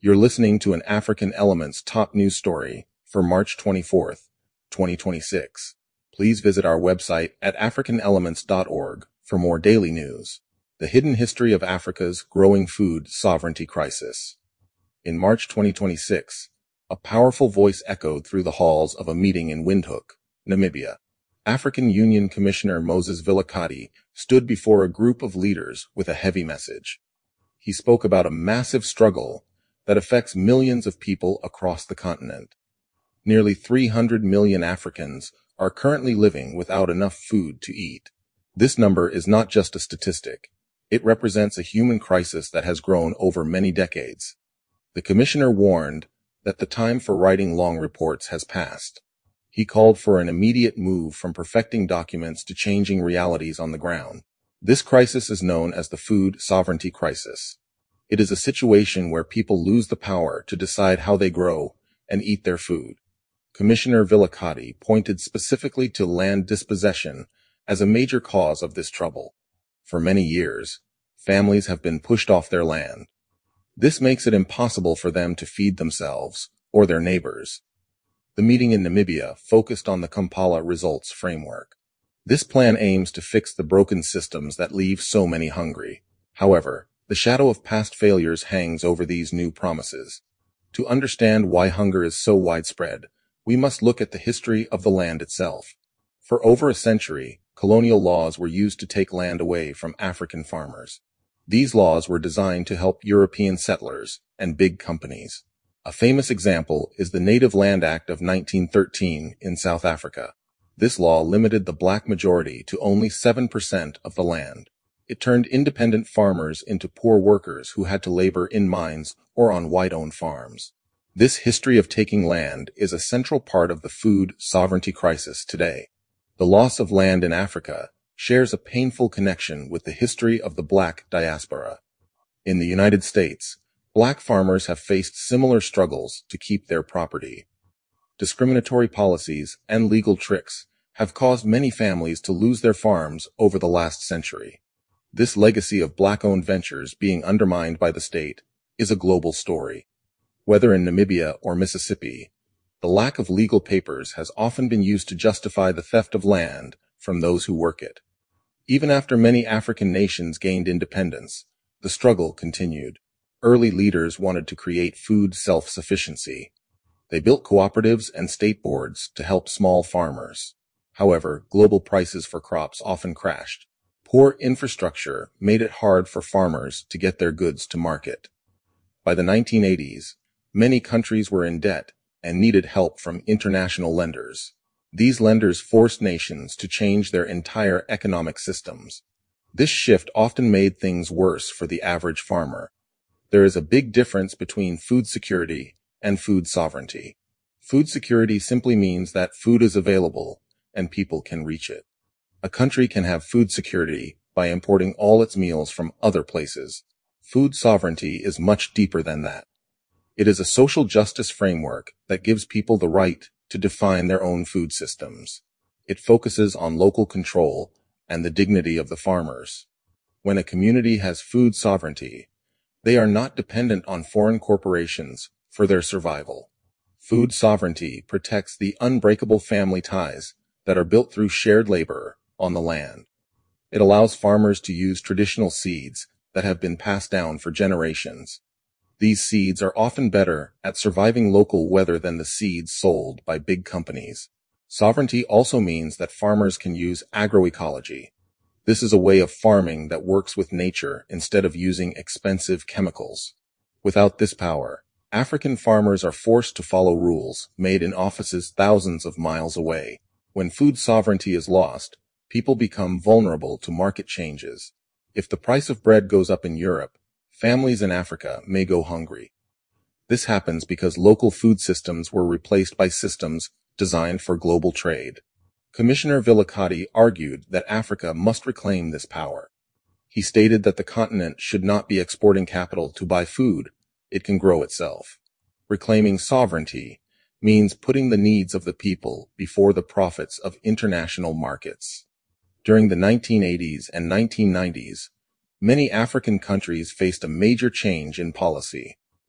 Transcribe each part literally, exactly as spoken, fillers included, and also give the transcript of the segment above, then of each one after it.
You're listening to an African Elements top news story for March twenty-fourth, twenty twenty-six. Please visit our website at african elements dot org for more daily news. The hidden history of Africa's growing food sovereignty crisis. In March twenty twenty-six, a powerful voice echoed through the halls of a meeting in Windhoek, Namibia. African Union Commissioner Moses Vilakati stood before a group of leaders with a heavy message. He spoke about a massive struggle that affects millions of people across the continent. Nearly three hundred million Africans are currently living without enough food to eat. This number is not just a statistic. It represents a human crisis that has grown over many decades. The commissioner warned that the time for writing long reports has passed. He called for an immediate move from perfecting documents to changing realities on the ground. This crisis is known as the food sovereignty crisis. It is a situation where people lose the power to decide how they grow and eat their food. Commissioner Vilakati pointed specifically to land dispossession as a major cause of this trouble. For many years, families have been pushed off their land. This makes it impossible for them to feed themselves or their neighbors. The meeting in Namibia focused on the Kampala Results Framework. This plan aims to fix the broken systems that leave so many hungry. However, the shadow of past failures hangs over these new promises. To understand why hunger is so widespread, we must look at the history of the land itself. For over a century, colonial laws were used to take land away from African farmers. These laws were designed to help European settlers and big companies. A famous example is the Native Land Act of nineteen thirteen in South Africa. This law limited the black majority to only seven percent of the land. It turned independent farmers into poor workers who had to labor in mines or on white-owned farms. This history of taking land is a central part of the food sovereignty crisis today. The loss of land in Africa shares a painful connection with the history of the black diaspora. In the United States, black farmers have faced similar struggles to keep their property. Discriminatory policies and legal tricks have caused many families to lose their farms over the last century. This legacy of black-owned ventures being undermined by the state is a global story. Whether in Namibia or Mississippi, the lack of legal papers has often been used to justify the theft of land from those who work it. Even after many African nations gained independence, the struggle continued. Early leaders wanted to create food self-sufficiency. They built cooperatives and state boards to help small farmers. However, global prices for crops often crashed. Poor infrastructure made it hard for farmers to get their goods to market. By the nineteen eighties, many countries were in debt and needed help from international lenders. These lenders forced nations to change their entire economic systems. This shift often made things worse for the average farmer. There is a big difference between food security and food sovereignty. Food security simply means that food is available and people can reach it. A country can have food security by importing all its meals from other places. Food sovereignty is much deeper than that. It is a social justice framework that gives people the right to define their own food systems. It focuses on local control and the dignity of the farmers. When a community has food sovereignty, they are not dependent on foreign corporations for their survival. Food sovereignty protects the unbreakable family ties that are built through shared labor on the land. It allows farmers to use traditional seeds that have been passed down for generations. These seeds are often better at surviving local weather than the seeds sold by big companies. Sovereignty also means that farmers can use agroecology. This is a way of farming that works with nature instead of using expensive chemicals. Without this power, African farmers are forced to follow rules made in offices thousands of miles away. When food sovereignty is lost, people become vulnerable to market changes. If the price of bread goes up in Europe, families in Africa may go hungry. This happens because local food systems were replaced by systems designed for global trade. Commissioner Vilakati argued that Africa must reclaim this power. He stated that the continent should not be exporting capital to buy food. It can grow itself. Reclaiming sovereignty means putting the needs of the people before the profits of international markets. During the nineteen eighties and nineteen nineties, many African countries faced a major change in policy.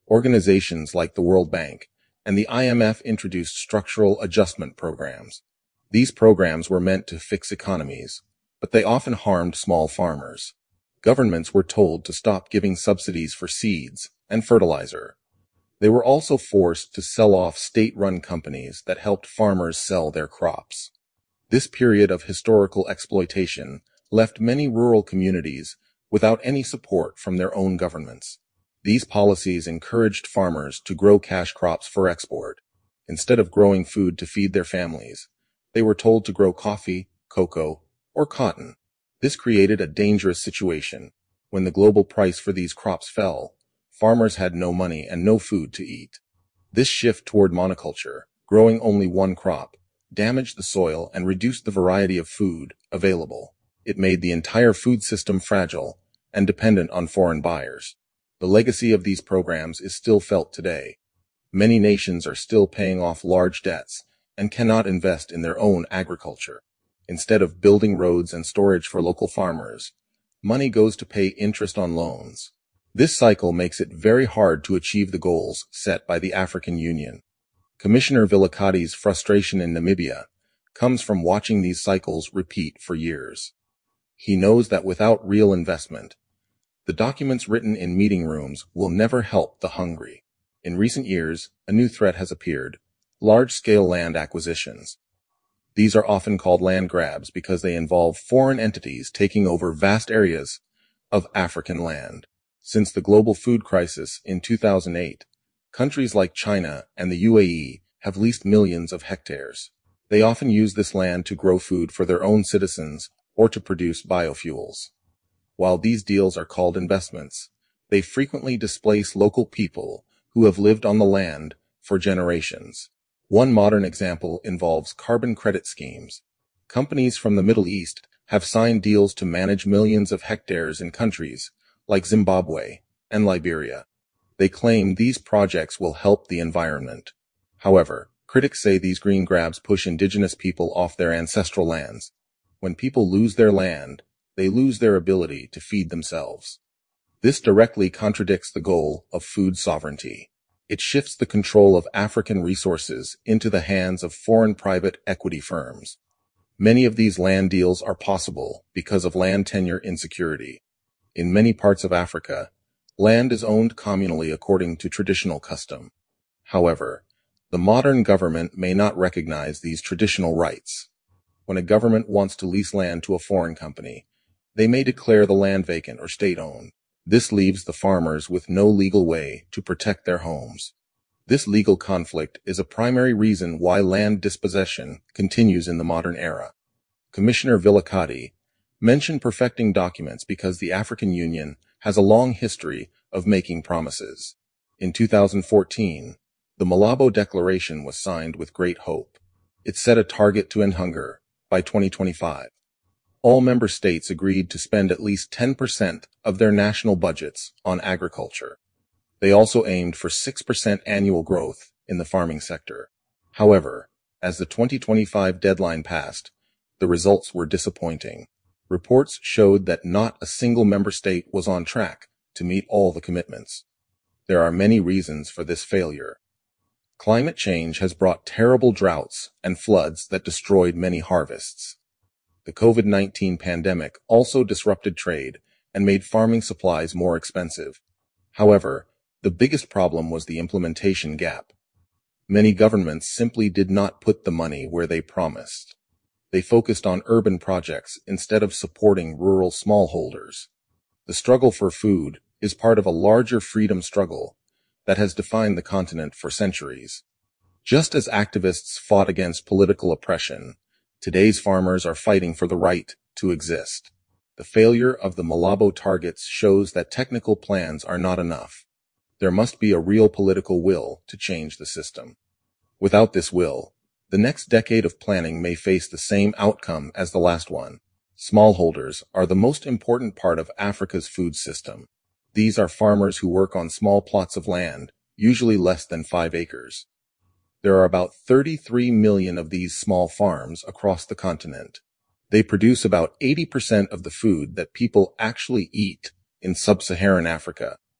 Organizations like the World Bank and the I M F introduced structural adjustment programs. These programs were meant to fix economies, but they often harmed small farmers. Governments were told to stop giving subsidies for seeds and fertilizer. They were also forced to sell off state-run companies that helped farmers sell their crops. This period of historical exploitation left many rural communities without any support from their own governments. These policies encouraged farmers to grow cash crops for export. Instead of growing food to feed their families, they were told to grow coffee, cocoa, or cotton. This created a dangerous situation. When the global price for these crops fell, farmers had no money and no food to eat. This shift toward monoculture, growing only one crop, damaged the soil and reduced the variety of food available. It made the entire food system fragile and dependent on foreign buyers. The legacy of these programs is still felt today. Many nations are still paying off large debts and cannot invest in their own agriculture. Instead of building roads and storage for local farmers, money goes to pay interest on loans. This cycle makes it very hard to achieve the goals set by the African Union. Commissioner Vilakate's frustration in Namibia comes from watching these cycles repeat for years. He knows that without real investment, the documents written in meeting rooms will never help the hungry. In recent years, a new threat has appeared: large-scale land acquisitions. These are often called land grabs because they involve foreign entities taking over vast areas of African land. Since the global food crisis in two thousand eight, countries like China and the U A E have leased millions of hectares. They often use this land to grow food for their own citizens or to produce biofuels. While these deals are called investments, they frequently displace local people who have lived on the land for generations. One modern example involves carbon credit schemes. Companies from the Middle East have signed deals to manage millions of hectares in countries like Zimbabwe and Liberia. They claim these projects will help the environment. However, critics say these green grabs push indigenous people off their ancestral lands. When people lose their land, they lose their ability to feed themselves. This directly contradicts the goal of food sovereignty. It shifts the control of African resources into the hands of foreign private equity firms. Many of these land deals are possible because of land tenure insecurity. In many parts of Africa, land is owned communally according to traditional custom. However, the modern government may not recognize these traditional rights. When a government wants to lease land to a foreign company, they may declare the land vacant or state-owned. This leaves the farmers with no legal way to protect their homes. This legal conflict is a primary reason why land dispossession continues in the modern era. Commissioner Vilakate mentioned perfecting documents because the African Union has a long history of making promises. In two thousand fourteen, the Malabo Declaration was signed with great hope. It set a target to end hunger by twenty twenty-five. All member states agreed to spend at least ten percent of their national budgets on agriculture. They also aimed for six percent annual growth in the farming sector. However, as the twenty twenty-five deadline passed, the results were disappointing. Reports showed that not a single member state was on track to meet all the commitments. There are many reasons for this failure. Climate change has brought terrible droughts and floods that destroyed many harvests. The COVID nineteen pandemic also disrupted trade and made farming supplies more expensive. However, the biggest problem was the implementation gap. Many governments simply did not put the money where they promised. They focused on urban projects instead of supporting rural smallholders. The struggle for food is part of a larger freedom struggle that has defined the continent for centuries. Just as activists fought against political oppression, today's farmers are fighting for the right to exist. The failure of the Malabo targets shows that technical plans are not enough. There must be a real political will to change the system. Without this will, the next decade of planning may face the same outcome as the last one. Smallholders are the most important part of Africa's food system. These are farmers who work on small plots of land, usually less than five acres. There are about thirty-three million of these small farms across the continent. They produce about eighty percent of the food that people actually eat in sub-Saharan Africa.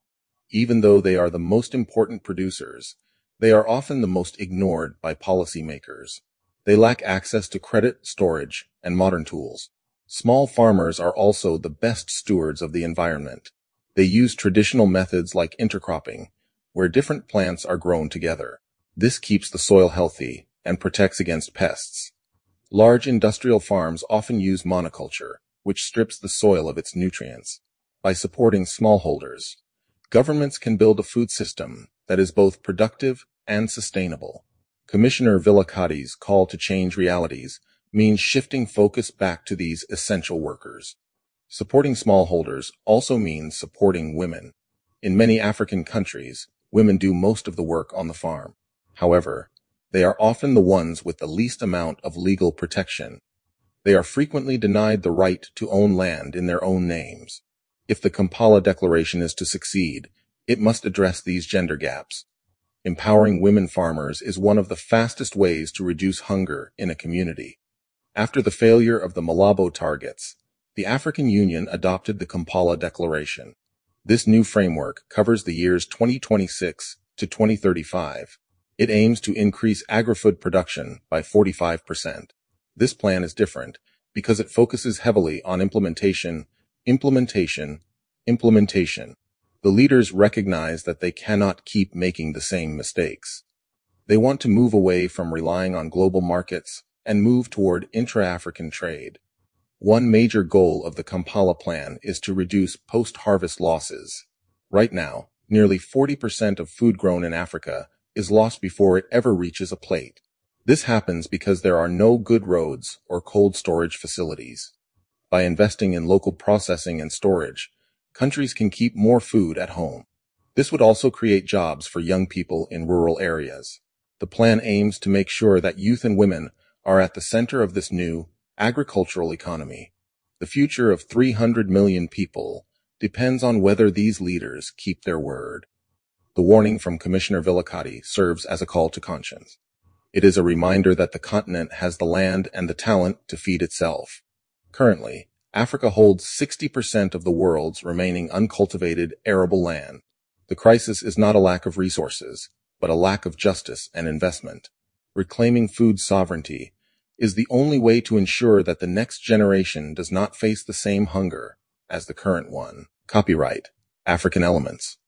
Even though they are the most important producers, they are often the most ignored by policymakers. They lack access to credit, storage, and modern tools. Small farmers are also the best stewards of the environment. They use traditional methods like intercropping, where different plants are grown together. This keeps the soil healthy and protects against pests. Large industrial farms often use monoculture, which strips the soil of its nutrients. By supporting smallholders, governments can build a food system that is both productive and sustainable. Commissioner Villicotti's call to change realities means shifting focus back to these essential workers. Supporting smallholders also means supporting women. In many African countries, women do most of the work on the farm. However, they are often the ones with the least amount of legal protection. They are frequently denied the right to own land in their own names. If the Kampala Declaration is to succeed, it must address these gender gaps. Empowering women farmers is one of the fastest ways to reduce hunger in a community. After the failure of the Malabo targets, the African Union adopted the Kampala Declaration. This new framework covers the years twenty twenty-six to twenty thirty-five. It aims to increase agri-food production by forty-five percent. This plan is different because it focuses heavily on implementation, implementation, implementation. The leaders recognize that they cannot keep making the same mistakes. They want to move away from relying on global markets and move toward intra-African trade. One major goal of the Kampala plan is to reduce post-harvest losses. Right now, nearly forty percent of food grown in Africa is lost before it ever reaches a plate. This happens because there are no good roads or cold storage facilities. By investing in local processing and storage, countries can keep more food at home. This would also create jobs for young people in rural areas. The plan aims to make sure that youth and women are at the center of this new agricultural economy. The future of three hundred million people depends on whether these leaders keep their word. The warning from Commissioner Villicotti serves as a call to conscience. It is a reminder that the continent has the land and the talent to feed itself. Currently, Africa holds sixty percent of the world's remaining uncultivated arable land. The crisis is not a lack of resources, but a lack of justice and investment. Reclaiming food sovereignty is the only way to ensure that the next generation does not face the same hunger as the current one. Copyright African Elements.